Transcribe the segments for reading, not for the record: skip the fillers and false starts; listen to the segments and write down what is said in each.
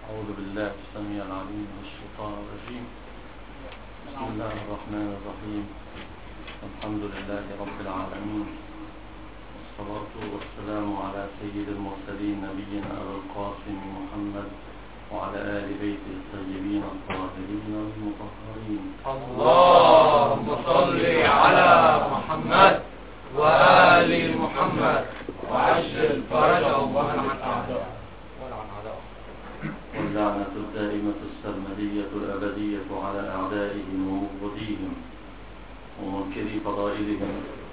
أعوذ بالله السميع العليم من الشيطان الرجيم. بسم الله الرحمن الرحيم. الحمد لله رب العالمين، والصلاة والسلام على سيد المرسلين نبينا أبي القاسم محمد وعلى آل بيته الطيبين الطاهرين المطهرين. اللهم صل على محمد وآل محمد وعجل فرجهم ولعن أعداءهم. واللعنة الدائمة السرمدية الأبدية على أعدائهم ومبغضيهم ومنكري فضائلهم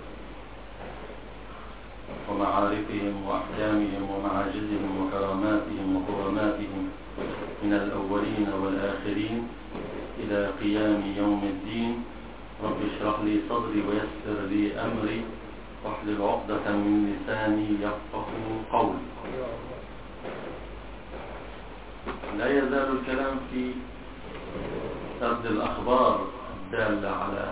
ومعارفهم وأحكامهم ومعاجزهم وكراماتهم وكراماتهم من الأولين والآخرين إلى قيام يوم الدين. رب اشرح لي صدري ويسر لي أمري واحلل عقدة من لساني يفقه قولي. لا يزال الكلام في سرد الأخبار الدالة على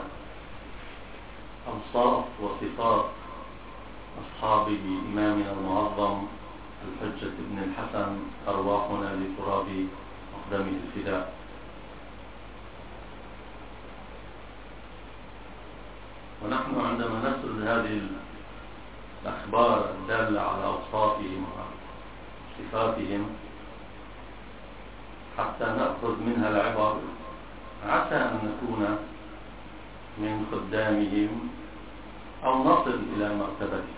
أوصاف وصفات أصحاب إمامنا المعظم الحجة بن الحسن، أرواحنا لتراب أقدامه الفداء. ونحن عندما نسرد هذه الأخبار الدالة على أوصافهم وصفاتهم حتى نأخذ منها العبر، عسى أن نكون من خدامهم أو نصل إلى مرتبتهم.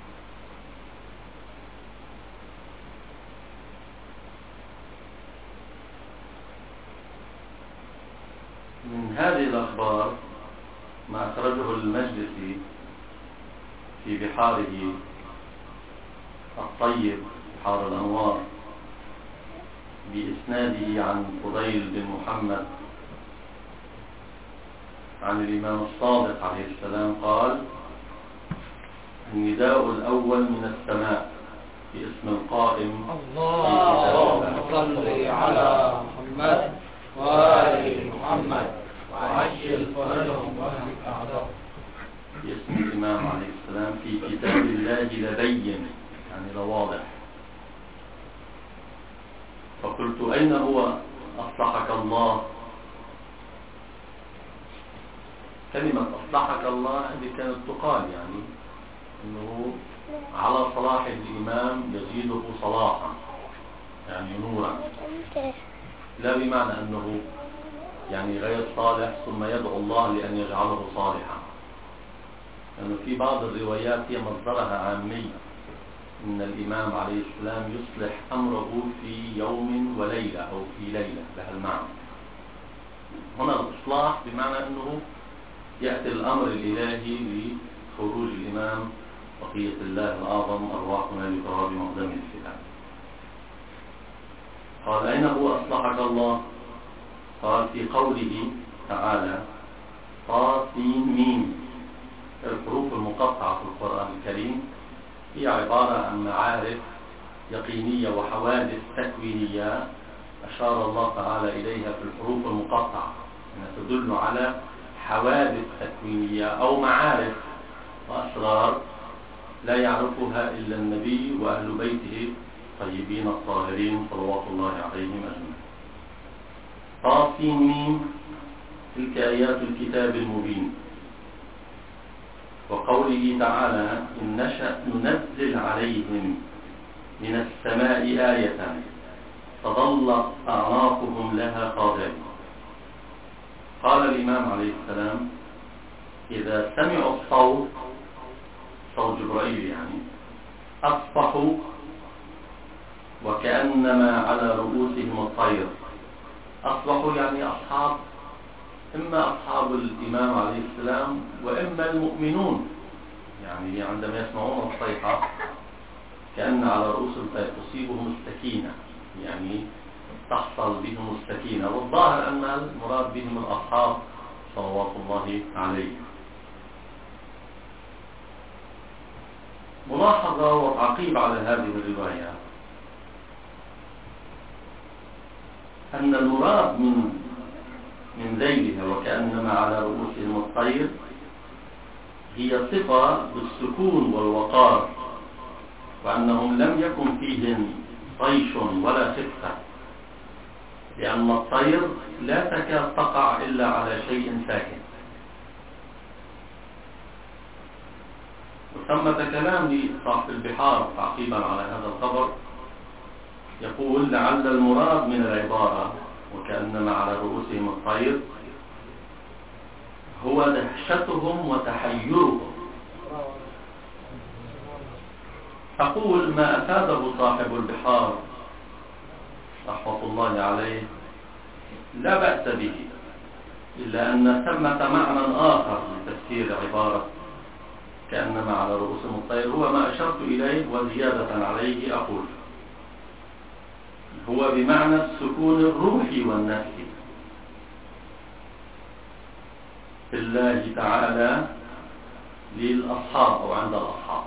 من هذه الأخبار ما أخرجه المجلسي في بحاره الطيب، بحار الأنوار، بإسناده عن فضيل بن محمد عن الإمام الصادق عليه السلام قال: النداء الأول من السماء باسم القائم: اللهم صل على محمد وآل محمد وعجل فرجهم ولعن أعداءهم. باسم الإمام عليه السلام في كتاب الله لبين، يعني لواضح. فقلت: أين هو أصلحك الله؟ كلمة أصلحك الله هذه كانت تقال يعني أنه على صلاح الإمام يزيده صلاحا، يعني نورا، لا بمعنى أنه يعني غير صالح ثم يدعو الله لأن يجعله صالحا، لأنه في بعض الروايات هي مصدرها عامي، إن الإمام عليه السلام يصلح أمره في يوم وليلة أو في ليلة، لها المعنى. هنا الإصلاح بمعنى أنه يأتي الأمر الإلهي لخروج الإمام بقية الله الأعظم أرواحنا لتراب مقدم الفداء. قال: أين هو أصلحك الله؟ قال: في قوله تعالى: طاسين. الحروف المقطعة في القرآن الكريم هي عبارة عن معارف يقينية وحوادث تكوينية أشار الله تعالى إليها في الحروف المقطعة، أنها تدل على حوادث تكوينية أو معارف وأسرار لا يعرفها إلا النبي وأهل بيته الطيبين الطاهرين صلوات الله عليهم أجمعين. طاسين، تلك آيات الكتاب المبين. وقوله تعالى: إن نشأ ننزل عليهم من السماء آية فظل أعناقهم لها خاضعين. قال الإمام عليه السلام: إذا سمعوا الصوت، صوت جبرائيل يعني، أصبحوا وكأنما على رؤوسهم الطير. أصبحوا يعني أصحاب، إما أصحاب الإمام عليه السلام وإما المؤمنون، يعني عندما يسمعون الصيحة كأن على رؤوس الطير تصيبهم السكينة، يعني تحصل بهم السكينة. والظاهر أن المراد بهم الأصحاب صلوات الله عليهم. ملاحظة وتعقيب على هذه الرواية أن المراد من ذيلها وكأنما على رؤوسهم الطير هي صفة بالسكون لأن الطير لا تكاد تقع إلا على شيء ساكن. وثمة كلام لصاحب البحار تعقيبا على هذا الخبر، يقول: لعل المراد من العبارة وكأنما على رؤوسهم الطير هو دهشتهم وتحيرهم. أقول ما أفاده صاحب البحار رحمة الله عليه لا بأس به، إلا أن ثمة معنى آخر لتفسير عبارة كأنما على رؤوسهم الطير هو ما أشرت إليه، وزيادة عليه أقول هو بمعنى السكون الروحي والنفسي في الله تعالى للأصحاب أو عند الأصحاب،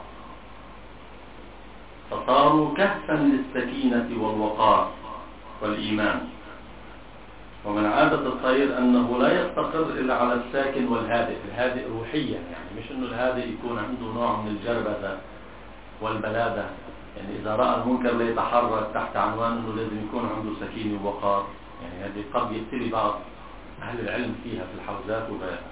فصاروا كهفا للسكينة والوقار والإيمان. ومن عادة الطير أنه لا يستقر إلا على الساكن والهادئ، الهادئ روحيا، يعني مش أنه الهادئ يكون عنده نوع من الجربة والبلادة، يعني إذا رأى المنكر لا يتحرك تحت عنوان أنه لازم يكون عنده سكينة ووقار. يعني هذه قد يبتلي بعض أهل العلم فيها في الحوزات وغيرها.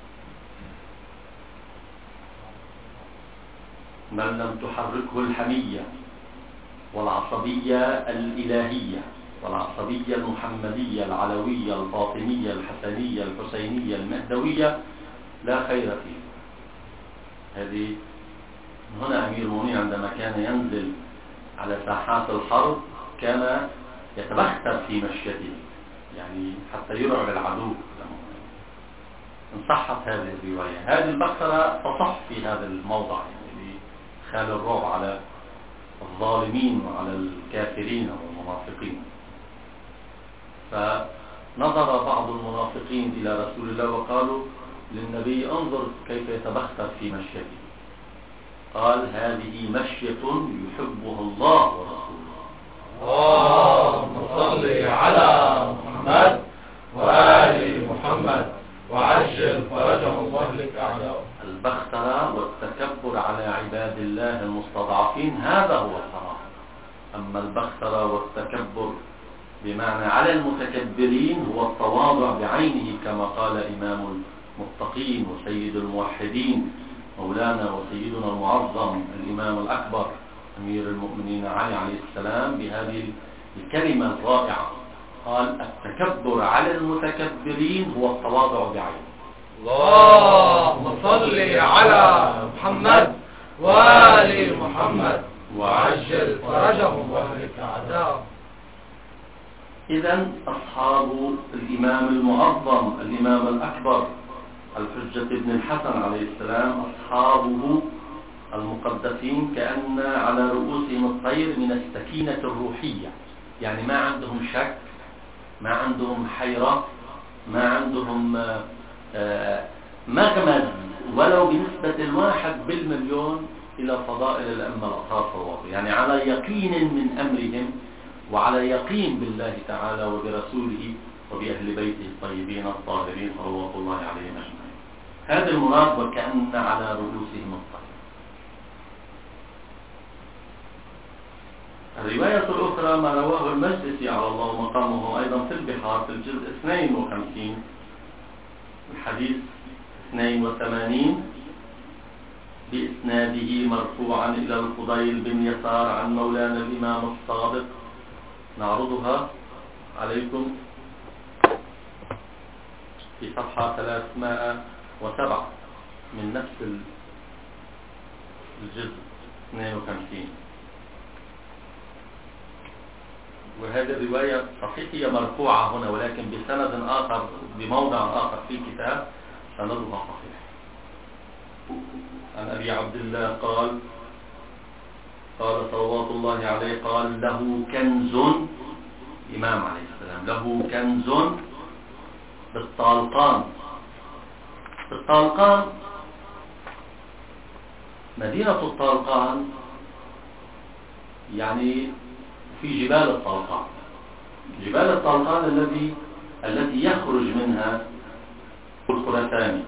من لم تحركه الحمية والعصبية الإلهية والعصبية المحمدية العلوية الفاطمية الحسنية الحسينية المهدوية لا خير فيه. هذه هنا أمير المؤمنين عندما كان ينزل على ساحات الحرب كان يتبختر في مشيته، يعني حتى يرعب العدو. إن صحت هذه الرواية، هذه البخترة تصح في هذا الموضع، يعني خال الرعب على الظالمين وعلى الكافرين والمنافقين. فنظر بعض المنافقين إلى رسول الله وقالوا للنبي: انظر كيف يتبختر في مشيته. قال: هذه مشية يحبها الله ورسوله. اللهم صل على محمد وآل محمد وعجل فرجهم واهلك أعداءهم. البخترة والتكبر على عباد الله المستضعفين هذا هو الحرام. أما البخترة والتكبر بمعنى على المتكبرين هو التواضع بعينه، كما قال إمام المتقين وسيد الموحدين مولانا وسيدنا المعظم الإمام الأكبر أمير المؤمنين علي عليه السلام بهذه الكلمة الرائعة. قال: التكبر على المتكبرين هو التواضع بعينه. اللهم صل على محمد وآل محمد وعجل فرجهم واهلك أعداءهم. إذن أصحاب الإمام المعظم الإمام الأكبر الحجة بن الحسن عليه السلام أصحابه المقدسين كأن على رؤوسهم الطير من السكينة الروحية، يعني ما عندهم شك، ما عندهم حيرة، ما عندهم مغمز ولو بنسبة 1% إلى فضائل الأمة الأطهار صلوات، يعني على يقين من أمرهم وعلى يقين بالله تعالى وبرسوله وبأهل بيته الطيبين الطاهرين صلوات الله عليهم أجمعين. هذا المراد وكأن على رؤوسهم الطير. الرواية الأخرى ما رواه المجلسي على الله مقامه أيضا في البحار في الجزء 52 الحديث 82 بإسناده مرفوعا إلى الفضيل بن يسار عن مولانا الإمام الصادق. نعرضها عليكم في صفحة 307 من نفس الجزء 52. وهذه الرواية صحيح هي مرفوعة هنا ولكن بسند آخر بموضع آخر في كتاب سندها صحيح. عن أبي عبد الله قال صلوات الله عليه قال: له كنز، الإمام عليه السلام له كنز بالطالقان. الطالقان مدينة الطالقان يعني في جبال الطالقان، جبال الطالقان التي يخرج منها الخراساني.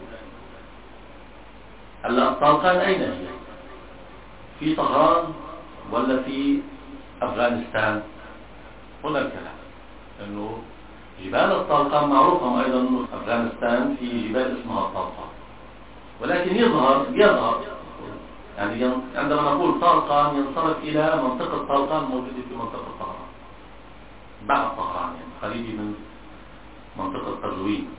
الطالقان أين هي؟ في طهران ولا في أفغانستان؟ هنا الكلام، أنه جبال الطلقان معروفة أيضا أنه في أفغانستان في جبال اسمها الطلقان، ولكن يظهر يعني عندما نقول طلقان ينصرف إلى منطقة طلقان موجودة في منطقة طهران، بعد طهران يعني قريب من منطقة قزوين.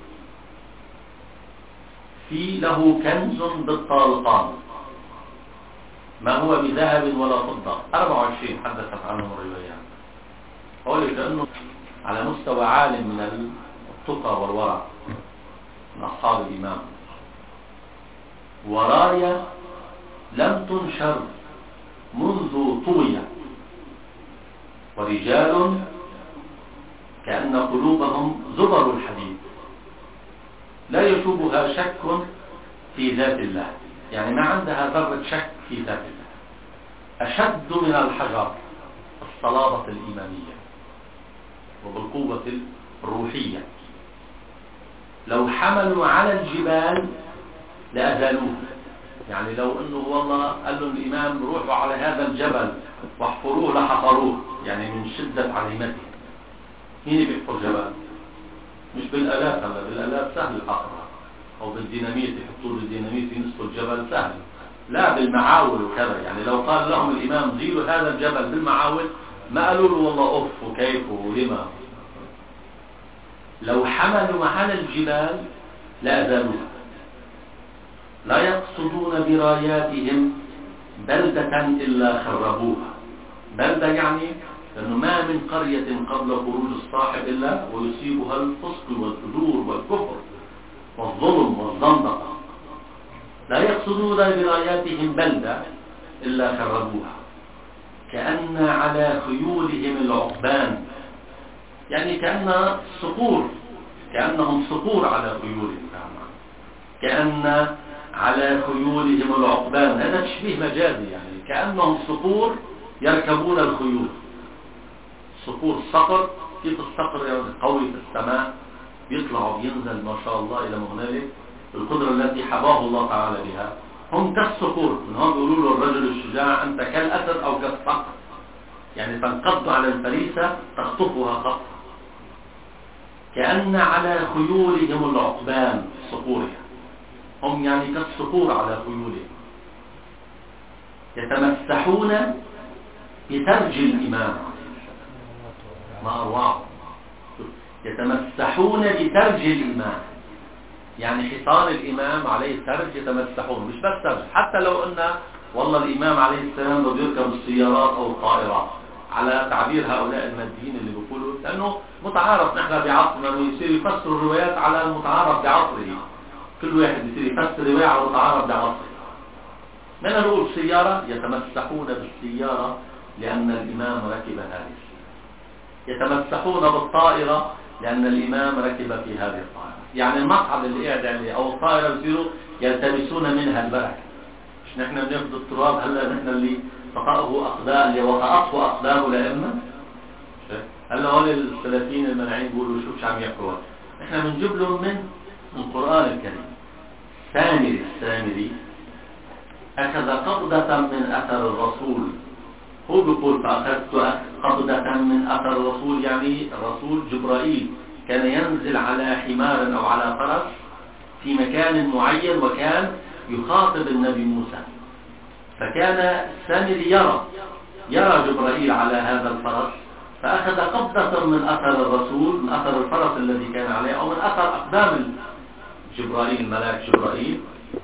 في له كنز بالطالقان ما هو بذهب ولا فضة، 24 حدثت عنه الروايات. قال كأنه على مستوى عالٍ من التقى والورع من أصحاب الإمام. وراية لم تنشر منذ طوية، ورجال كأن قلوبهم زبر الحديد لا يشوبها شك في ذات الله، يعني ما عندها ذرة شك في ذات الله، أشد من الحجر الصلابة الإيمانية وبالقوة الروحية. لو حملوا على الجبال لأزالوه، يعني لو أنه والله قال له الإمام روحوا على هذا الجبل واحفروه لحفروه، يعني من شدة عزيمته. مين بيحفر جبل؟ مش بالآلاف، هلا بالآلاف سهل الحفر، أو بالديناميت يحطوا له الديناميت ينسفوا الجبل سهل، لا بالمعاول وكذا. يعني لو قال لهم الإمام زيلوا هذا الجبل بالمعاول ما قالوا له والله أوف وكيف ولما. لو حملوا على الجبال لأزالوها. لا يقصدون براياتهم بلدة إلا خربوها. بلدة يعني لأنه ما من قرية قبل خروج الصاحب إلا ويصيبها الفسق والفجور والكفر والظلم والزندقة. لا يقصدون براياتهم بلدة إلا خربوها. كأن على خيولهم العقبان، يعني كأن صقور، كأنهم صقور على خيولهم، كأن على خيولهم العقبان. هذا تشبيه مجازي، يعني كأنهم صقور يركبون الخيول. صقور الصقر، كيف الصقر يعني قوي في السماء بيطلع وبينزل ما شاء الله إلى مهنالك القدرة التي حباه الله تعالى بها. هم كالصقور، من هم بيقولوا له الرجل الشجاع أنت كالأسد أو كالصقر، يعني تنقض على الفريسة تخطفها خطفا. كأن على خيولهم العقبان، صقورها هم يعني كالصقور على خيولهم. يتمسحون بترج الإمام، ما أروعه، يتمسحون بترج الإمام، يعني حصان الإمام عليه ترج يتمسحون، مش بس ترج، حتى لو أن والله الإمام عليه السلام بده يركب السيارات أو الطائرات، على تعبير هؤلاء الماديين اللي بيقولوا، لأنه متعارف نحن بعصرنا انه يصير يفسروا الروايات على المتعارف بعصره، كل واحد يصير يفسر رواية على المتعارف بعصره. من نقول سيارة يتمسحون بالسيارة لأن الإمام ركب هذه السيارة، يتمسحون بالطائرة لأن الإمام ركب في هذه الطائرة. يعني المصعد اللي قاعد عليه أو الطائرة بيصيروا يلتمسون منها البركة. مش نحن بناخذ التراب هلا نحن اللي فقأه أقدام اللي وقأته أقدام لأمة. هلا هول السلفيين المناعين بيقولوا شو عم يحكوا، نحن بنجيب لهم من القرآن الكريم. السامري أخذ قبضة من أثر الرسول، هو بيقول فأخذت قبضة من أثر الرسول، يعني الرسول جبرائيل كان ينزل على حمار أو على فرس في مكان معين وكان يخاطب النبي موسى، فكان السامري يرى جبرائيل على هذا الفرس، فأخذ قبضة من أثر الرسول، من أثر الفرس الذي كان عليه أو من أثر أقدام جبرائيل، الملاك جبرائيل،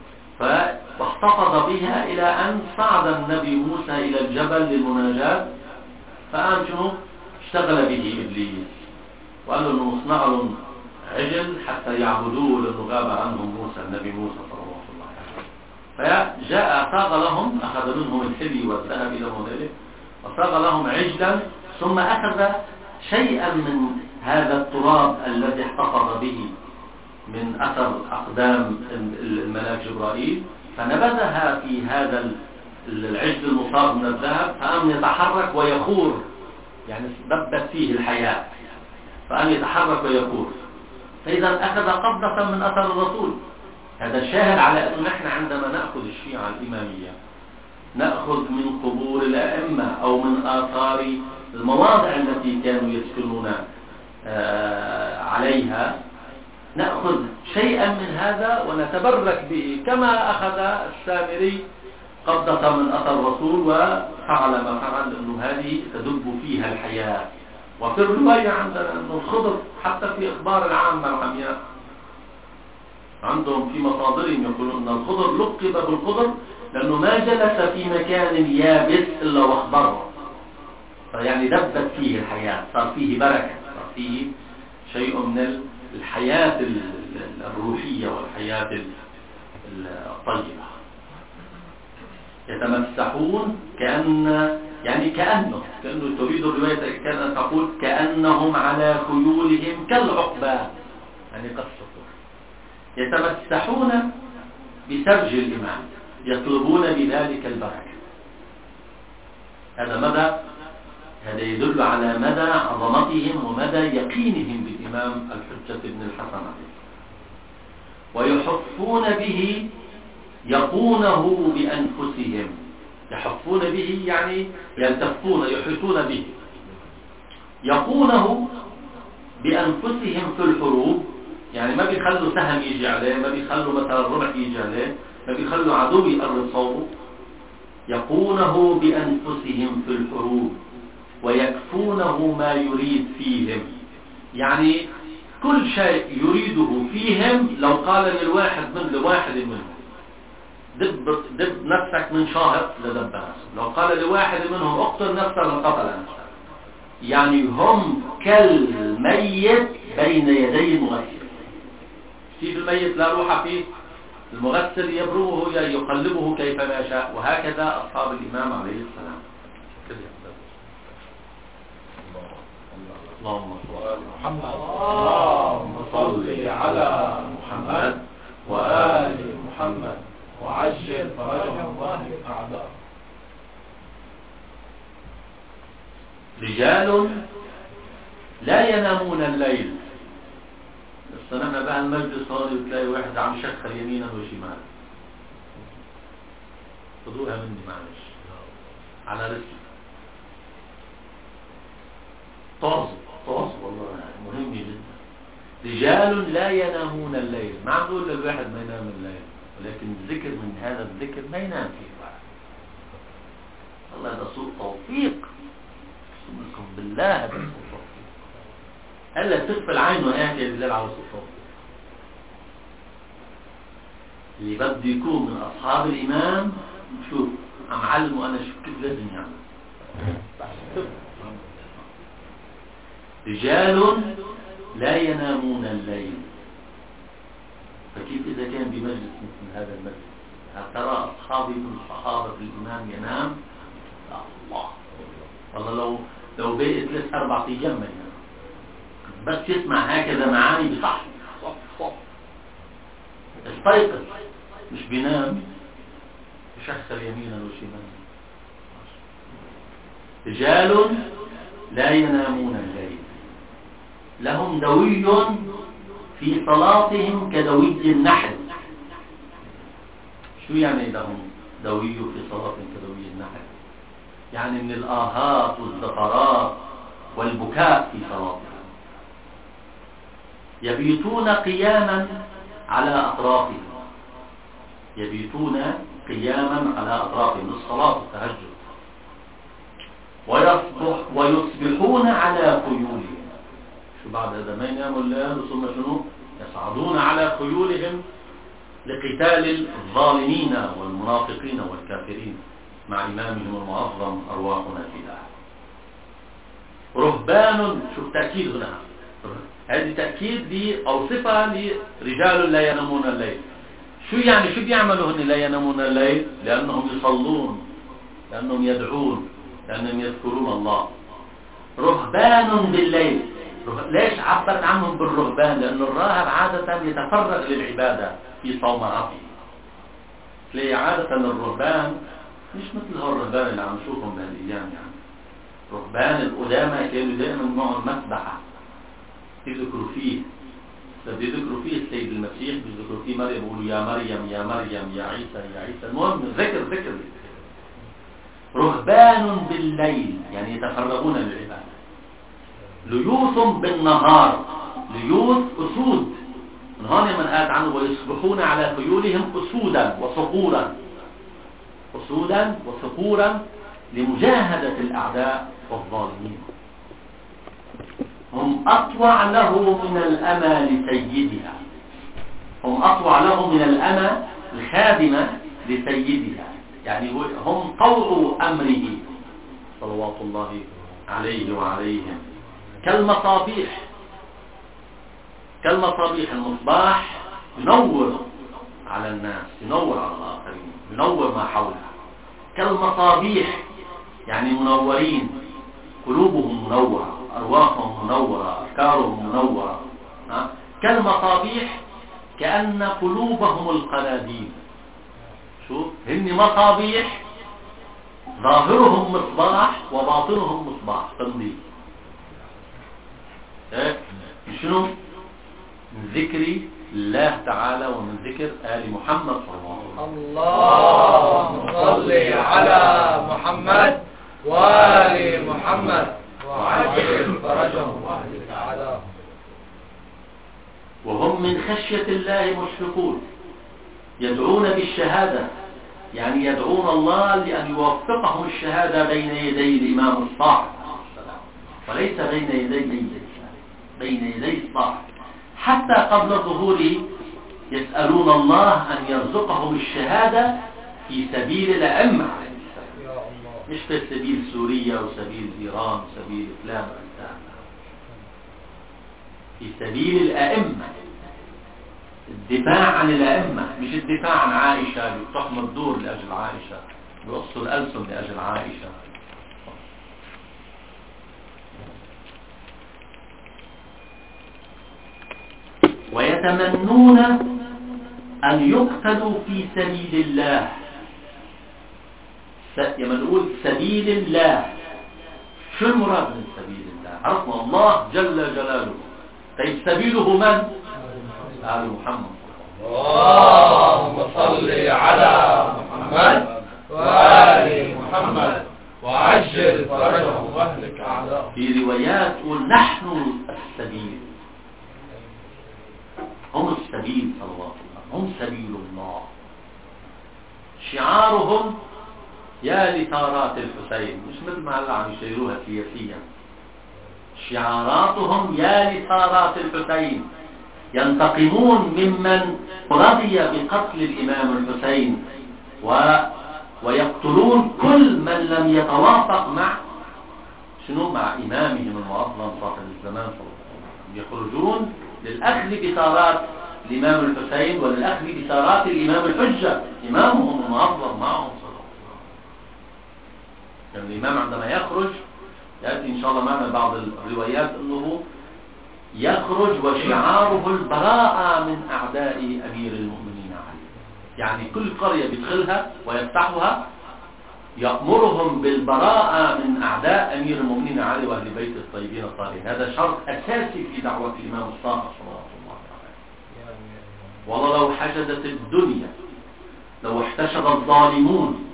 واحتفظ بها إلى أن صعد النبي موسى إلى الجبل للمناجاة. فقام شنو اشتغل به إبليس وقال له إنه اصنع لهم عجل حتى يعبدوه لأنه غاب عنهم موسى، النبي موسى صلى الله عليه وسلم. فجاء صاغ لهم، أخذ منهم الحلي والذهب إلى هنالك وصاغ لهم عجلا، ثم أخذ شيئا من هذا التراب الذي احتفظ به من أثر أقدام الملاك جبرائيل فنبذها في هذا العجل المصاب من الذهب، فقام يتحرك ويخور، يعني دبت فيه الحياة، فقام يتحرك ويخور. فإذا أخذ قبضة من أثر الرسول. هذا شاهد على أن نحن عندما نأخذ الشيعة الإمامية نأخذ من قبور الأئمة أو من آثار المواضع التي كانوا يسكنون عليها نأخذ شيئا من هذا ونتبرك به، كما أخذ السامري قبضة من أثر الرسول وفعل ما فعل، لأنه هذه تدب فيها الحياة. وفي الرواية عندنا أن الخضر حتى في إخبار العامة العمياء عندهم في مصادرهم يقولون أن الخضر لقب بالخضر لأنه ما جلس في مكان يابس إلا واخضره، فيعني دبت فيه الحياة، صار فيه بركة، صار فيه شيء من الحياة الروحية والحياة الطيبة. يتمسحون كأنه تريد الرواية كأن تقول كأنهم على خيولهم كالعقبان، يعني كالصقور. يتمسحون بسرج الإمام، يطلبون بذلك البركة. هذا يدل على مدى عظمتهم ومدى يقينهم بالإمام الحجة بن الحسن عليه. ويحفون به يقونه بأنفسهم، يحفون به يعني يلتفون يحيطون به، يقونه بأنفسهم في الحروب، يعني ما بيخلوا سهم يجي عليه، ما بيخلوا مثلا رمح يجي عليه، ما بيخلوا عدو يقرب صوبه. يقونه بأنفسهم في الحروب ويكفونه ما يريد فيهم، يعني كل شيء يريده فيهم لو قال لواحد منهم دب نفسك من شاهق لدب نفسه، لو قال لواحد منهم اقتل نفسك لقتل نفسك، يعني هم كالميت بين يدي المغسل. في الميت لا روح فيه، المغسل يبرمه يقلبه كيفما يشاء، وهكذا أصحاب الإمام عليه السلام. اللهم صل على محمد وآل محمد وعجل فرجهم واهلك أعداء. رجال لا ينامون الليل. بس نحن بقى المجلس صار تلاقي واحد عم يشخر يمينا وشمالا، خذوها مني معلش على رسل طاز والله مهم جدا. رجال لا ينامون الليل، ما عم نقول للواحد ما ينام الليل، ولكن الذكر من هذا الذكر ما ينام فيه الواحد. الله هذا سوء توفيق، سبحانكم بالله هذا سوء توفيق. ألا تغفل العين وهيك بالله على سوء توفيق. اللي بده يكون من أصحاب الإمام شوف عم علمه أنا شو كيف لازم يعمل. رجال لا ينامون الليل، فكيف إذا كان بمجلس مثل هذا المجلس هل ترى أصحابي من صحابة الإمام ينام؟ لا الله والله لو بقي 3-4 أيام ما ينام، بس يسمع هكذا معاني بصح استيقظ، مش بينام يشخر يمينا وشمالا. رجال لا ينامون الليل لهم دوي في صلاتهم كدوي النحل. شو يعني لهم دوي في صلاتهم كدوي النحل؟ يعني من الآهات والزفرات والبكاء في صلاتهم. يبيتون قياما على أطرافهم، يبيتون قياما على أطرافهم للصلاة والتهجد. ويصبحون على خيولهم. شو بعد هذا ما يناموا الليل ثم شنو؟ يصعدون على خيولهم لقتال الظالمين والمنافقين والكافرين مع إمامهم المعظم أرواحنا فداه. رهبان، شو التأكيد هنا؟ هذه تأكيد دي أو صفة لرجال لا ينامون الليل. شو يعني شو بيعملوا هن لا ينامون الليل؟ لأنهم يصلون، لأنهم يدعون، لأنهم يذكرون الله. رهبان بالليل. ليش عبرت عنهم بالرهبان؟ لأن الراهب عادة يتفرغ للعبادة في صومعته. تلاقي عادة الرهبان مش مثل الرهبان اللي عم نشوفهم بهالأيام. يعني رهبان القدامى كانوا دائما معهم مسبحة يذكروا فيه، بيذكروا فيه السيد المسيح، بيذكروا فيه مريم، يقولوا يا مريم يا مريم يا عيسى يا عيسى. المهم ذكر. رهبان بالليل يعني يتفرغون للعبادة. ليوث بالنهار ليوث أسود، من هون من قالت عنه ويصبحون على خيولهم أسودا وصقورا، أسودا وصقورا لمجاهدة الأعداء والظالمين. هم أطوع له من الأمى لسيدها، هم أطوع له من الأمى الخادمة لسيدها، يعني هم طوع أمره صلوات الله عليه وعليهم. كالمصابيح، كالمصابيح، المصباح ينور على الناس، ينور على الآخرين، ينور ما حوله. كالمصابيح يعني منورين، قلوبهم منورة، أرواحهم منورة، أفكارهم منورة. كالمصابيح كأن قلوبهم القناديل. شوف، هن مصابيح ظاهرهم مصباح وباطنهم مصباح قنديل. شنو؟ من ذكر الله تعالى ومن ذكر آل محمد صلى الله عليه وسلم. اللهم صل على محمد وآل محمد وعجل فرجهم واهلك عذابهم. وهم من خشية الله مشفقون، يدعون بالشهادة، يعني يدعون الله لأن يوفقهم الشهادة بين يدي الإمام الصاعد وليس بين يدي الصاعد. حتى قبل ظهوره يسألون الله أن يرزقهم الشهادة في سبيل الأئمة عليه السلام، مش في سبيل سوريا وسبيل إيران وسبيل فلان، في سبيل الأئمة، الدفاع عن الأئمة، مش الدفاع عن عائشة اللي بتحمل الدور لأجل عائشة، بيقصوا الألسن لأجل عائشة. ويتمنون أن يقتلوا في سبيل الله. لما نقول سبيل الله، شو المراد من سبيل الله؟ عرفنا الله جل جلاله، طيب سبيله من؟ آل محمد. اللهم صل على محمد وآل محمد وعجل فرجهم واهلك أعداءهم. في روايات نحن السبيل، هم السبيل صلى الله عليه وسلم، هم سبيل الله. شعارهم يا لثارات الحسين، مش مثل ما هلا عم يشيروها سياسيا، شعاراتهم يا لثارات الحسين، ينتقمون ممن رضي بقتل الإمام الحسين ويقتلون كل من لم يتوافق مع مع إمامهم المعظم صاحب الزمان صلى الله عليه وسلم. يخرجون للأخذ بثارات الإمام الحسين وللأخذ بثارات الإمام الحجة، إمامهم المعظم معهم صلى الله عليه وسلم. يعني الإمام عندما يخرج، يأتي إن شاء الله معنا بعض الروايات أنه يخرج وشعاره البراءة من أعداء أمير المؤمنين علي، يعني كل قرية بيدخلها ويفتحها يأمرهم بالبراءة من أعداء أمير المؤمنين علي وأهل بيت الطيبين الطاهرين. هذا شرط أساسي في دعوة الإمام الصادق صلى الله عليه وسلم. والله لو حشدت الدنيا، لو احتشد الظالمون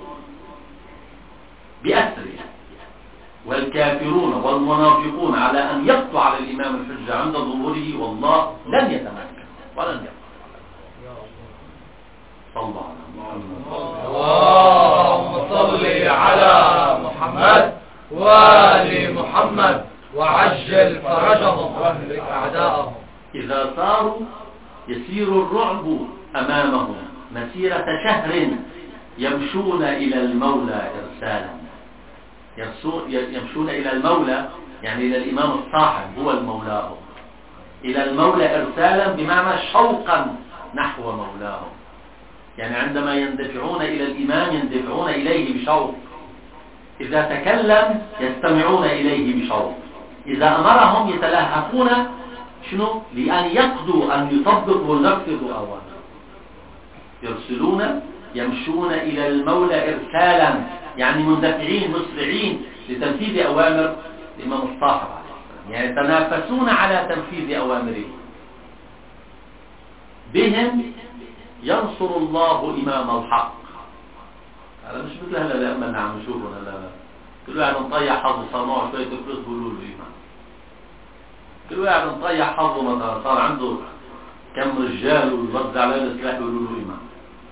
بأسره والكافرون والمنافقون على أن يقضوا على الإمام الحجة عند ظهوره، والله لن يتمكن ولن يقضى. صلى الله عليه وسلم. اللهم صل على محمد وآل محمد وعجل فرجهم واهلك أعداءهم. إذا صاروا يسير الرعب أمامهم مسيرة شهر يمشون إلى المولى إرسالا. يمشون إلى المولى يعني إلى الإمام الصاحب هو المولاهم، إلى المولى إرسالا بمعنى شوقا نحو مولاهم. يعني عندما يندفعون إلى الإمام يندفعون إليه بشوق، إذا تكلم يستمعون إليه بشوق، إذا أمرهم يتلهفون لأن يقضوا أن يطبقوا وينفذوا أوامره. يرسلون يمشون إلى المولى إرسالا، يعني مندفعين مسرعين لتنفيذ أوامر الإمام الصاحب عليه السلام، يعني يتنافسون على تنفيذ أوامره. بهم ينصر الله إمام الحق. هذا مش مثل هلا لما نعم نشوفه هلا كل واحد نطيح حظ صنوع شوية فلوس بيقولوا له إمام، كل واحد مطيح حظه، مثلا صار عنده كم رجال ويوزع عليهم السلاح ويقولوا له إمام.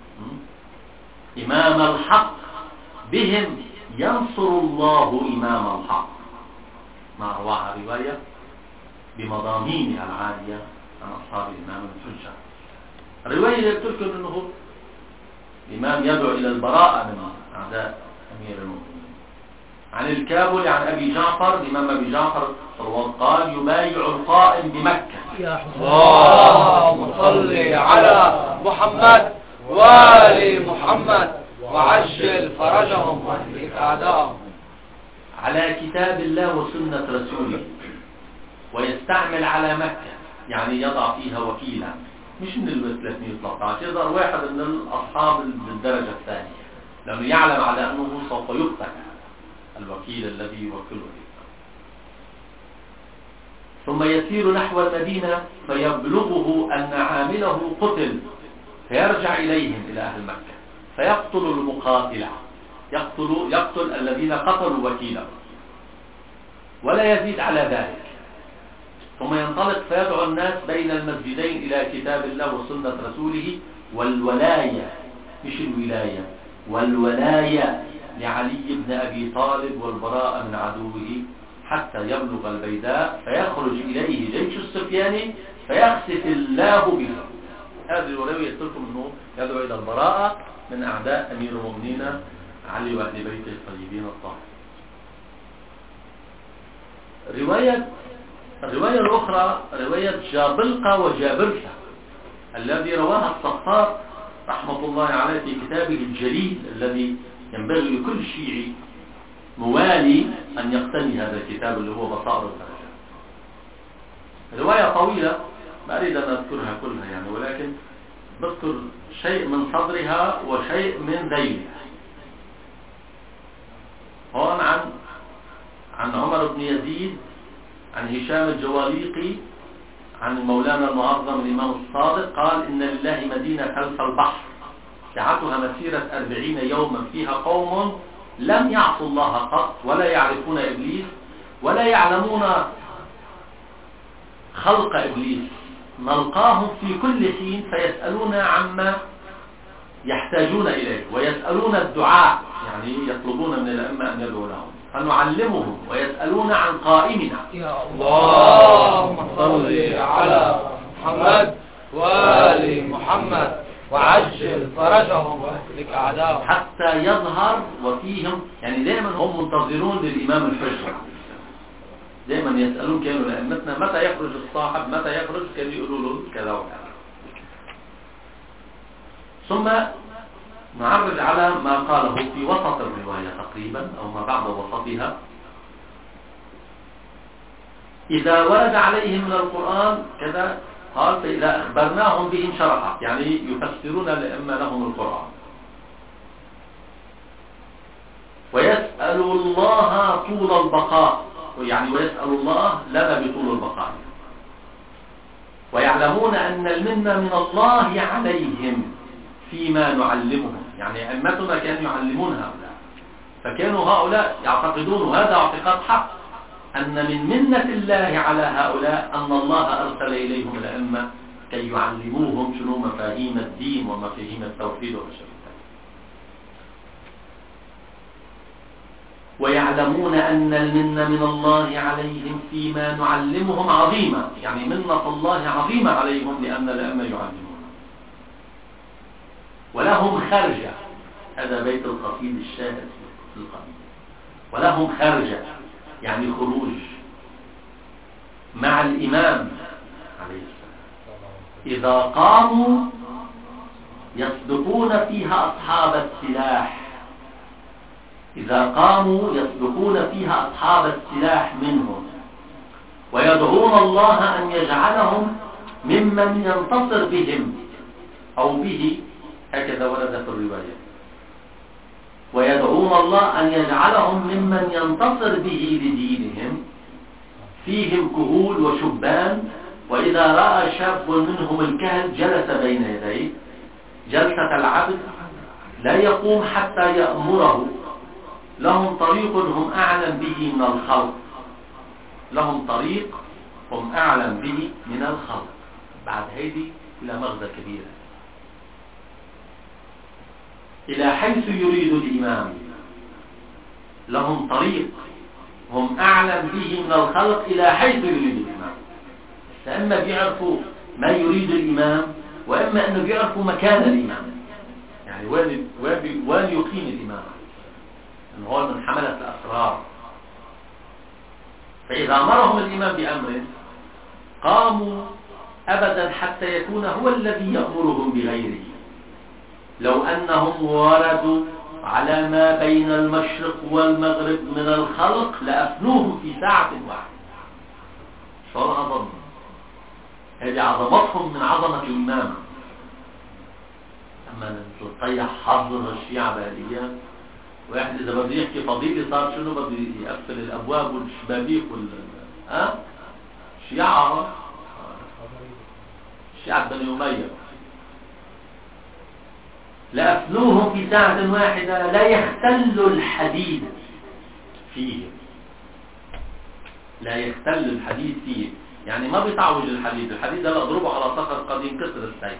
إمام الحق بهم ينصر الله إمام الحق، ما رواها رواية بمضامينها العالية عن أصحاب الإمام الحجة. الرواية يقول لكم أنه الإمام يدعو إلى البراءة من أعداء أمير المؤمنين. عن الكابل عن أبي جعفر، الإمام أبي جعفر قال يبايع القائم بمكة. اللهم صل على محمد وآل محمد وعجل فرجهم واهلك أعداءهم. على كتاب الله وسنة رسوله، ويستعمل على مكة، يعني يضع فيها وكيلا، مش من ال 313، يظهر واحد من الأصحاب بالدرجة الثانية، لأنه يعلم على أنه سوف يقتل الوكيل الذي يوكله. ثم يسير نحو المدينة فيبلغه أن عامله قتل، فيرجع إليهم إلى أهل مكة فيقتل المقاتلة، يقتل الذين قتلوا وكيله، ولا يزيد على ذلك. ثم ينطلق فيدعو الناس بين المسجدين إلى كتاب الله وسنة رسوله والولاية، مش الولاية، والولاية لعلي بن أبي طالب والبراء من عدوه حتى يبلغ البيداء فيخرج إليه جيش السفياني فيخسف الله به. هذه الولاية يتركم أنه يدعو إلى البراءة من أعداء أمير المؤمنين علي وأهل بيته الطيبين الطاهرين. الرواية الأخرى رواية جابلقة وجابرسة الذي رواها الصفار رحمة الله عليه في كتابه الجليل الذي ينبغي لكل شيعي موالي أن يقتني هذا الكتاب اللي هو بصائر الدرجات. رواية طويلة ما أريد أن أذكرها كلها يعني، ولكن بذكر شيء من صدرها وشيء من ذيلها. هون عن عمر بن يزيد عن هشام الجواليقي عن مولانا المعظم الإمام الصادق قال إن لله مدينة خلف البحر سعتها مسيرة 40 يوما فيها قوم لم يعصوا الله قط ولا يعرفون إبليس ولا يعلمون خلق إبليس، نلقاهم في كل حين فيسألون عما يحتاجون إليه ويسألون الدعاء، يعني يطلبون من الأئمة أن يدعوا لهم فنعلمهم، ويسألون عن قائمنا. يا اللهم صل على محمد وآل محمد وعجل فرجهم واهلك أعداءهم. حتى يظهر وفيهم، يعني دائما هم منتظرون للإمام الحجة، دائما يسألون كانوا لأئمتنا متى يخرج الصاحب، متى يخرج، كانوا يقولوا له كذا وكذا. ثم نعرج على ما قاله في وسط الرواية تقريبا أو ما بعد وسطها. إذا ورد عليهم من القرآن كذا قال فإذا أخبرناهم به انشرحت، يعني يفسرون الأئمة لهم القرآن. ويسأل الله طول البقاء، يعني ويسأل الله لنا بطول البقاء، ويعلمون أن المنة من الله عليهم فيما نعلمهم، يعني أئمتنا كانوا يعلمون هؤلاء، فكانوا هؤلاء يعتقدون، وهذا اعتقاد حق، أن من منة الله على هؤلاء أن الله أرسل إليهم الأئمة كي يعلموهم شنو مفاهيم الدين ومفاهيم التوحيد والشريعة. ويعلمون أن المنة من الله عليهم فيما نعلمهم عظيمة، يعني منة الله عظيمة عليهم لأن الأئمة يعلمون. ولهم خرجة، هذا بيت القصيد الشاهد في القصيد، ولهم خرجة يعني خروج مع الإمام عليه السلام إذا قاموا يسبقون فيها أصحاب السلاح، إذا قاموا يسبقون فيها أصحاب السلاح منهم ويدعون الله أن يجعلهم ممن ينتصر بهم أو به، هكذا ورد في الرواية، ويدعون الله أن يجعلهم ممن ينتصر به لدينهم، فيهم كهول وشبان، وإذا رأى شاب منهم الكهل جلس بين يديه جلسة العبد لا يقوم حتى يأمره، لهم طريق هم أعلم به من الخلق، لهم طريق هم أعلم به من الخلق. بعد هيدي إلى مغزى كبيرة، إلى حيث يريد الإمام لهم طريق، هم أعلم به من الخلق إلى حيث يريد الإمام. فإما بيعرفوا ما يريد الإمام، وإما أنه بيعرفوا مكان الإمام، يعني وين يقيم الإمام، إنه هو من حملة الأسرار. فإذا أمرهم الإمام بأمر قاموا أبدا حتى يكون هو الذي يأمرهم بغيره. لو أنهم وردوا على ما بين المشرق والمغرب من الخلق لأفنوه في ساعة واحدة. شو العظمة؟ هذه عظمتهم من عظمة الإمامة. أما نطيح حظر الشيعة بهالأيام، واحد إذا بده يحكي فضيلي صار شنو بده يقفل الأبواب والشبابيك الشيعة بني أمية. لأفنوهم في ساعة واحدة لا يختل الحديد فيه، لا يختل الحديد فيه، يعني ما بيتعوج الحديد هلا اضربه على صخر قد ينكسر السيف.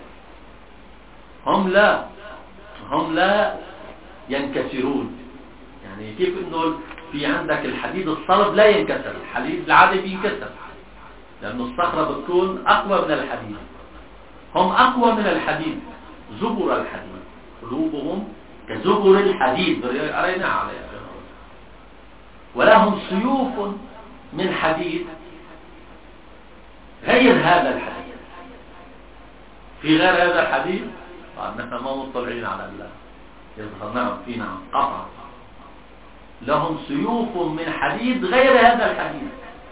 هم لا ينكسرون. يعني كيف انه في عندك الحديد الصلب لا ينكسر، الحديد العادي بينكسر لأنه الصخرة بتكون أقوى من الحديد. هم أقوى من الحديد، زبر الحديد، قلوبهم كزبر الحديد، قرينا عليها. ولهم سيوف من حديد غير هذا الحديد. في غير هذا الحديد نحن ما مطلعين على الله يظهر. نعم في نعم قطع. لهم سيوف من حديد غير هذا الحديد.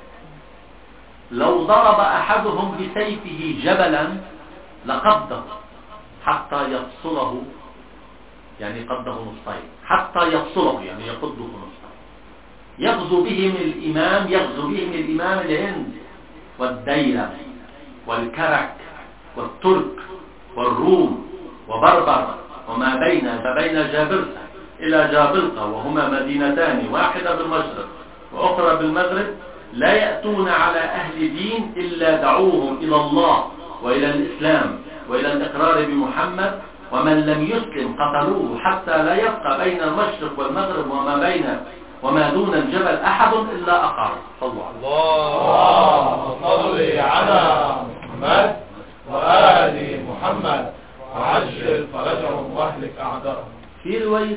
لو ضرب أحدهم بسيفه جبلا لقده حتى يفصله، يعني قده نصفين، حتى يفصله يعني يقده نصفين. يغزو بهم الإمام الهند والديلم والكرك والترك والروم وبربر وما بين جابلقة إلى جابلقة، وهما مدينتان، واحدة بالمشرق وأخرى بالمغرب. لا يأتون على أهل دين إلا دعوهم إلى الله وإلى الإسلام وإلى الإقرار بمحمد، ومن لم يسلم قتلوه حتى لا يبقى بين المشرق والمغرب وما دون الجبل أحد إلا أقر. صلوا على الله. صل على محمد وآل محمد وعجل فرجهم واهلك أعداءهم. في رواية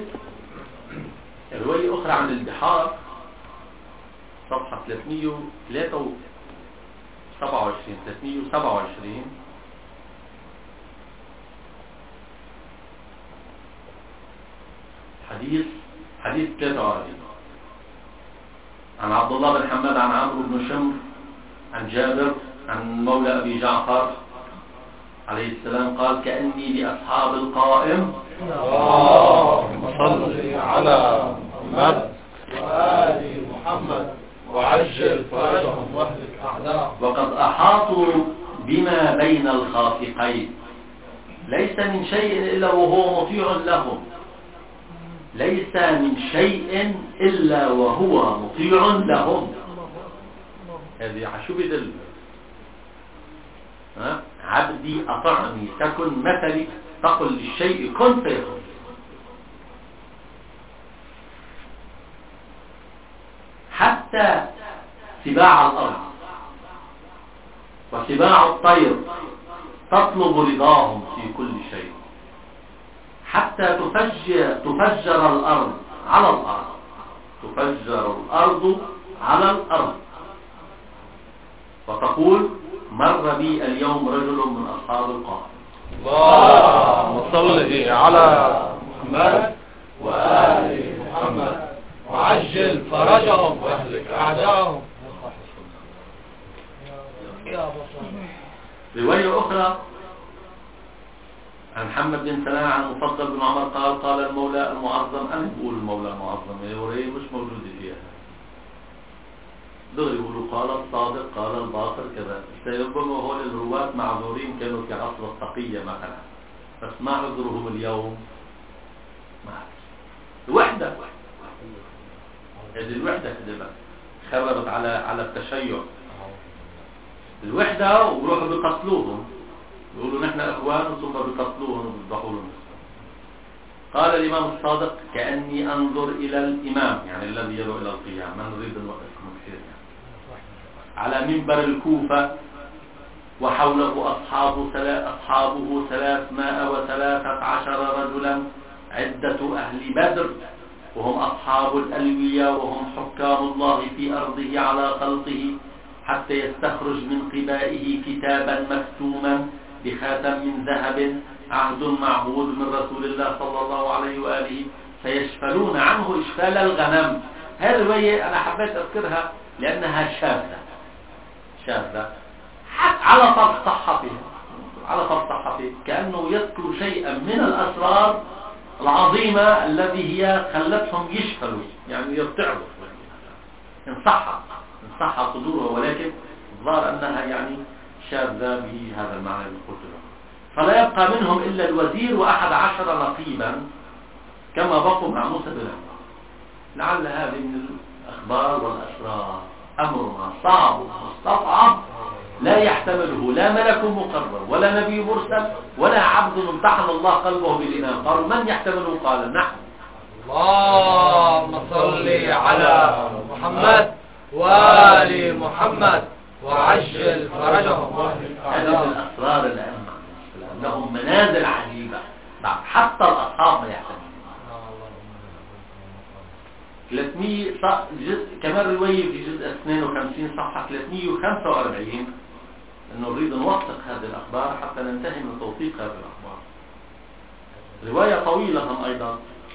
أخرى عن البحار صفحة 327 حديث 43 عن عبد الله بن حماد عن عمرو بن شمر عن جابر عن مولى أبي جعفر عليه السلام قال: كأني لأصحاب القائم اللهم صل على محمد وآل محمد وعجل فرجهم واهلك أعداءهم. وقد أحاطوا بما بين الخافقين، ليس من شيء إلا وهو مطيع لهم، ليس من شيء إلا وهو مطيع لهم. هذه شو بدل؟ عبدي أطعني تكن مثلي، تقل للشيء كن فيكون. حتى سباع الأرض وسباع الطير تطلب رضاهم في كل شيء، حتى تفجر الأرض على الأرض، تفجر الأرض على الأرض، وتقول: مر بي اليوم رجل من أصحاب القائم. اللهم صل على محمد وآل محمد وعجل فرجهم واهلك أعداءهم. رواية أخرى عن محمد بن سلام عن مفضل بن عمر قال المولى المعظم، أنا بقول المولى المعظم هي مش موجودة فيها، دغري يقولوا قال الصادق قال الباطل كذا. ربما هول الرواة معذورين كانوا في عصر التقية مثلا، بس ما عذرهم اليوم. ما الوحدة، هذه الوحدة كذبت خربت على التشيع. الوحدة ويروحوا بيقتلوهم، يقولوا نحن اخوان ثم بيقتلوهم وبيذبحوا لهم. قال الامام الصادق كأني انظر الى الامام، يعني الذي يدعو الى القيام، ما نريد ان نوقف كثير يعني، على منبر الكوفة وحوله أصحابه 313 رجلا عدة أهل بدر، وهم أصحاب الألوية وهم حكام الله في أرضه على خلقه، حتى يستخرج من قبائه كتابا مختوما بخاتم من ذهب عهد معهود من رسول الله صلى الله عليه وآله، فيشفلون عنه إشفال الغنم. هذه الرواية أنا حبيت أذكرها لأنها شاذة على فرض صحته، كأنه يذكر شيئا من الأسرار العظيمة الذي هي خلتهم يشفلوا، يعني يرتعوا إن صح صدورها، ولكن الظاهر أنها يعني شاذة بهذا المعنى اللي قلت له. فلا يبقى منهم إلا الوزير و11 نقيبا كما بقوا مع موسى بن عمران. لعل هذه من الأخبار والأسرار أمرها صعب ومستصعب لا يحتمله لا ملك مقرب ولا نبي مرسل ولا عبد امتحن الله قلبه بالإيمان. قالوا من يحتمله؟ قال نحن. اللهم صل على محمد وآل محمد وعجل فرجهم. هذه من الأسرار الأئمة لهم منازل عجيبة حتى الأصحاب ما يحتملون. 300 كمان رواية في جزء 52 صفحة 345 أنه نريد نوثق هذه الأخبار حتى ننتهي من توثيق هذه الأخبار. رواية طويلة هم أيضا،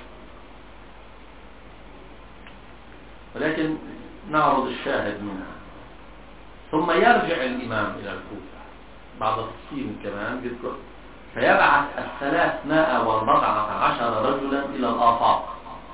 ولكن نعرض الشاهد منها. ثم يرجع الإمام إلى الكوفة بعد تفصيل كمان يذكر، فيبعث 314 رجلا إلى الآفاق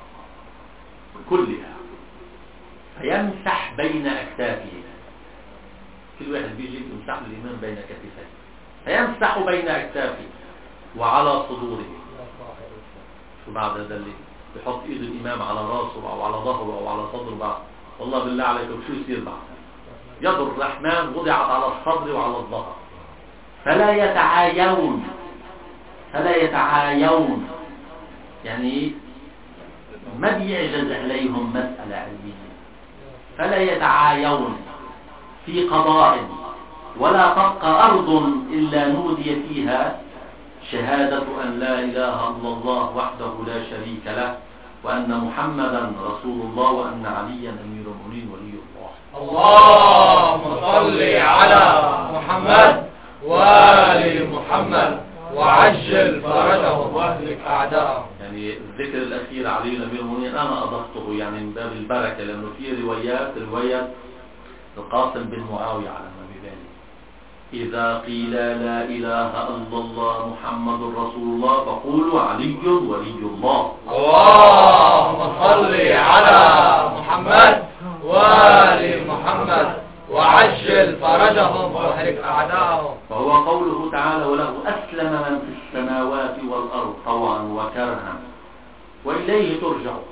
كلها فيمسح بين أكتافه. كل واحد بيجي يمسح الإمام بين كتفيه، فيمسح بين أكتافه وعلى صدوره. شو بعد هذا اللي بيحط إيد الإمام على راسه أو على ظهره أو على صدره بعد؟ والله بالله عليكم شو يصير بعد؟ يد الرحمن وضعت على الصدر وعلى الظهر، فلا يتعايون يعني ما بيعجز عليهم مسألة علمية، فلا يتعايون في قضاء ولا تبقى أرض إلا نودي فيها شهادة أن لا إله إلا الله وحده لا شريك له وأن محمدا رسول الله وأن عليا أمير المؤمنين ولي الله. اللهم صل على محمد وآل محمد وعجل فرجهم واهلك أعداءهم. يعني الذكر الأخير علي أمير المؤمنين أنا أضفته يعني من باب البركة، لأنه في رواية القاسم بن معاوية على ما بذلك، إذا قيل لا إله إلا الله محمد رسول الله فقولوا علي ولي الله. اللهم صل على محمد وآل محمد وعجل فرجهم واهلك أعداءهم. فهو قوله تعالى وله أسلم من في السماوات والأرض طوعا وكرها وإليه ترجعون.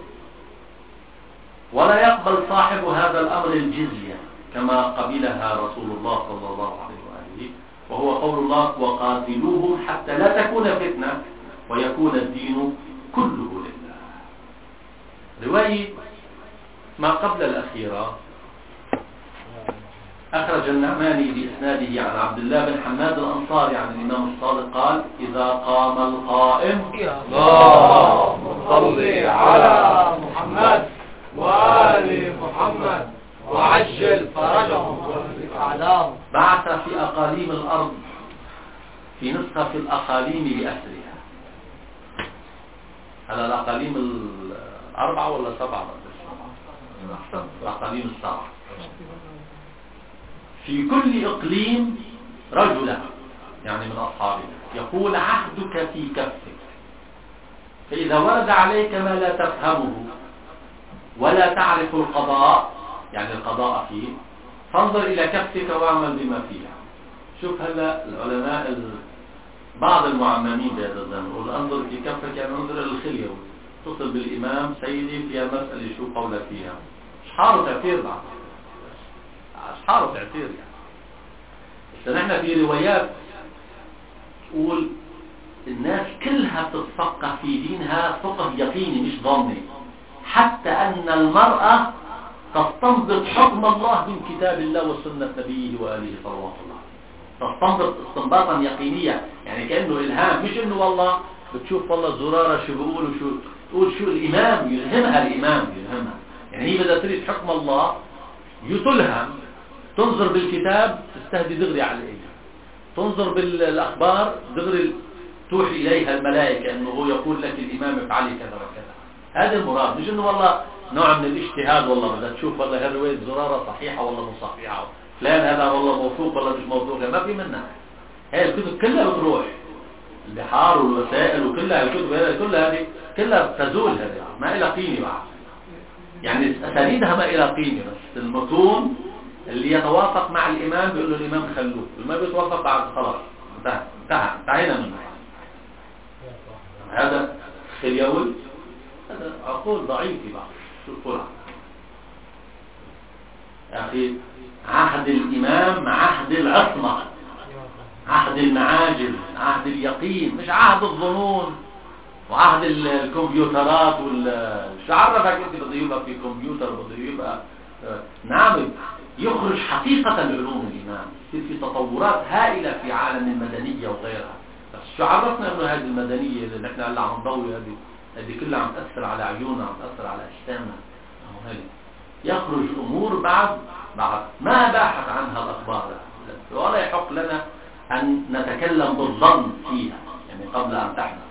ولا يقبل صاحب هذا الأمر الجزية كما قبلها رسول الله صلى الله عليه وآله، وهو قول الله وقاتلوهم حتى لا تكون فتنة ويكون الدين كله لله. رواية ما قبل الأخيرة أخرج النعماني بإسناده عن عبد الله بن حماد الأنصاري عن الإمام الصادق قال إذا قام القائم اللهم صل على محمد وآل محمد وعجل فرجهم واهلك أعداءهم. بعث في أقاليم الأرض في نسخة في الأقاليم بأسرها. على الأقاليم الأربعة ولا سبعة؟ الأقاليم السبعة. في كل إقليم رجلا يعني من أصحابه يقول عهدك في كفك، فإذا ورد عليك ما لا تفهمه ولا تعرف القضاء يعني القضاء فيه فانظر إلى كفك واعمل بما فيها. شوف هلا العلماء بعض المعممين بهذا الزمن يقول انظر في كفك يعني انظر إلى الخلية، اتصل بالإمام سيدي في مسألة شو قولك فيها، اشحاره تعتير بعض اشحاره تعتير يعني. فنحن في روايات تقول الناس كلها بتتفقه في دينها فقه يقيني مش ظني، حتى أن المرأة تستنبط حكم الله من كتاب الله وسنة نبيه وآله صلوات الله، تستنبط استنباطا يقينيا، يعني كأنه إلهام، مش إنه والله بتشوف والله زرارة شو بيقولوا شو تقول شو الإمام يلهمها، الإمام يلهمها، يعني هي بدها تريد حكم الله يتلهم، تنظر بالكتاب تستهدي دغري على الإله، تنظر بالأخبار دغري توحي إليها الملائكة أنه هو يقول لك الإمام افعلي كذا وكذا. هذا المراد، مش أنه والله نوع من الاجتهاد، والله بدها تشوف والله هالرواية زرارة صحيحة ولا مش صحيحة، فلان هذا والله موثوق ولا مش موثوق، ما في منها. هاي الكتب كلها بتروح، البحار والوسائل وكلها الكتب هذه كلها بتزول، هذه ما لها قيمة بعد، يعني أسانيدها ما لها قيمة، بس المتون اللي يتوافق مع الإمام بيقول له الإمام خلوه، ما بيتوافق بعد خلاص انتهينا منه. هذا اليول هذا عقول ضعيفة بعض، شو القرآن يا أخي؟ عهد الإمام عهد العصمة، عهد المعاجز، عهد اليقين، مش عهد الظنون وعهد الكمبيوترات شو عرفك انت بده يبقى في كمبيوتر، بده يبقى نعم يخرج حقيقة العلوم الإمام، يصير في تطورات هائلة في عالم المدنية وغيرها، بس شو عرفنا انه هذه المدنية اللي نحن هلا عم نضوي هذه كلها عم تأثر على عيوننا، عم تأثر على أجسامنا، يخرج أمور بعد ما باحث عنها الأخبار، ولا يحق لنا أن نتكلم بالظن فيها، يعني قبل أن تحدث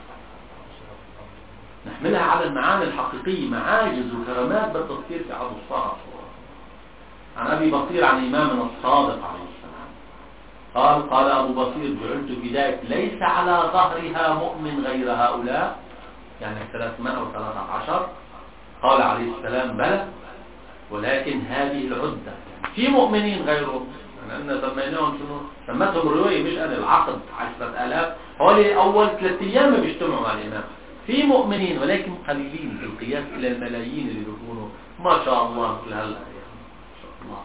نحملها على المعاني الحقيقية، معاجز وكرامات بالتصوير في عبد الصادق. عن أبي بصير عن إمامنا الصادق عليه السلام قال أبو بصير جعلت فداك ليس على ظهرها مؤمن غير هؤلاء، يعني 313. قال عليه السلام بلى، ولكن هذه العدة يعني في مؤمنين غيرهم، يعني أن سميناهم شنو؟ سمتهم الرواية مش أنا العقد 10,000، حوالي أول 3 أيام ما بيجتمعوا مع الإمام، في مؤمنين ولكن قليلين بالقياس إلى الملايين اللي بيكونوا ما شاء الله كل هلا، يعني ما شاء الله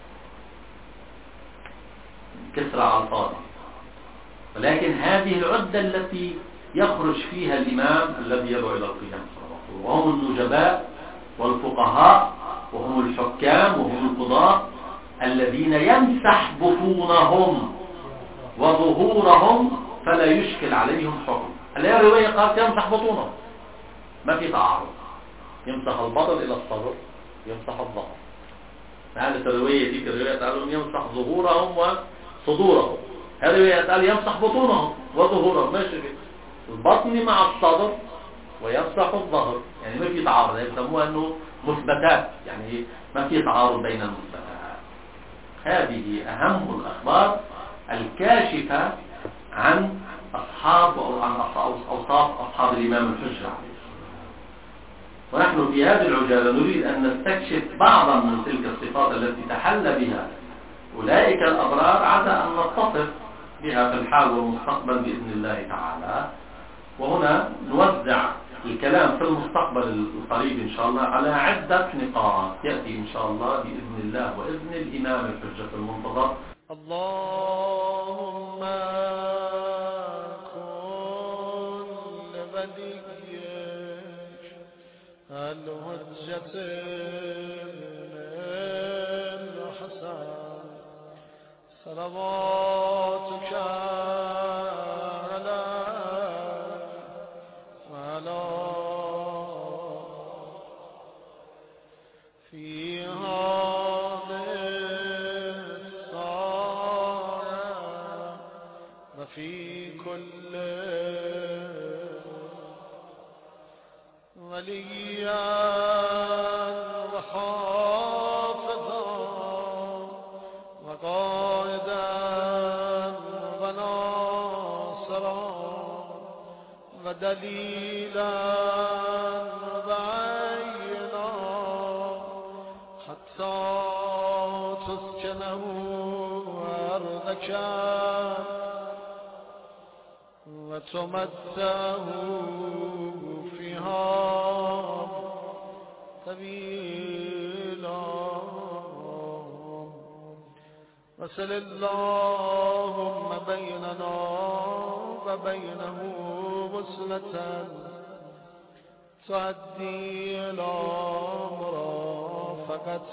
كسرة على الفاضي. ولكن هذه العدة التي يخرج فيها الإمام الذي يدعو إلى القيام صلى الله عليه وسلم، وهم النجباء والفقهاء وهم الحكام وهم القضاة الذين يمسح بطونهم وظهورهم فلا يشكل عليهم حكم. اللي الرواية قالت يمسح بطونهم، ما في تعارض، يمسح البطن إلى الصدر، يمسح الظهر. هذه الرواية دي الرواية قالوا يمسح ظهورهم وصدورهم، هذه الرواية قال يمسح بطونهم وظهورهم، ماشي البطن مع الصدر ويمسح الظهر، يعني ما في تعارض، يسموها انه مثبتات، يعني ما في تعارض بين المثبتات. هذه أهم الأخبار الكاشفة عن أصحاب أو عن أوصاف أصحاب الإمام الحجة عليه السلام. ونحن في هذه العجالة نريد أن نستكشف بعضا من تلك الصفات التي تحل بها أولئك الأبرار، عسى أن نتصف بها في الحال والمستقبل بإذن الله تعالى. وهنا نوزع الكلام في المستقبل القريب إن شاء الله على عدة نقاط يأتي إن شاء الله بإذن الله وإذن الإمام الحجة المنتظر. اللهم كن لوليك الحجة الحسن صلواتك في كل وليا وحافظا وقائدا وناصرا ودليلا وعينا حتى تسكنه أرضك وتمتعه فيها طويلا وصل اللهم بيننا وبينه وصلة تؤدي إلى مرافقة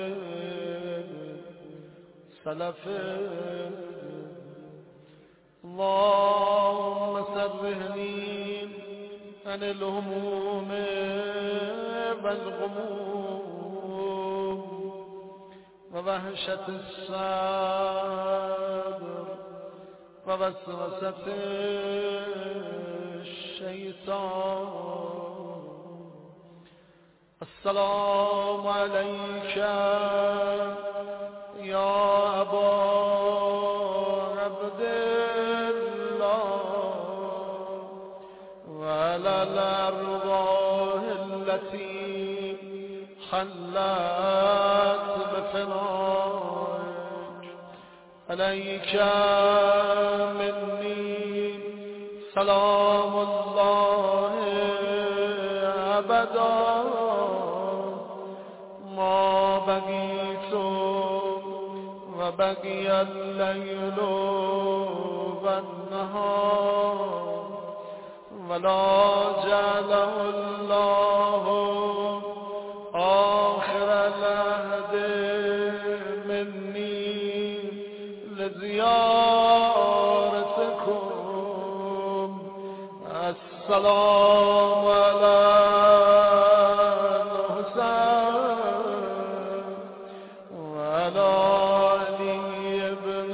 سلف. اللهم سرهني عن الهموم والغموم ووهشة الصدر ووسوسة الشيطان. السلام عليك يا أبا عبد الله وعلى الأرواح التي حلت بفنائك. عليك مني سلام الله أبدا ما بقيت وبقي الليل والنهار ولا جعله الله آخر العهد مني لزيارتكم. السلام على الحسين وعلى علي بن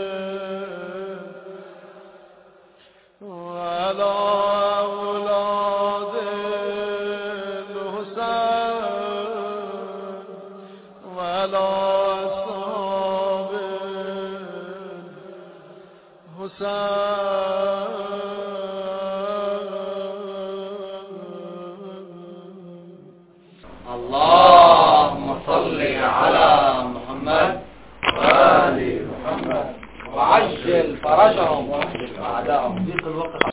وعلى أولاد الحسين وعلى أصحاب الحسين. اللهم صل على محمد وآل محمد وعجل فرجهم واحجب أعداءهم.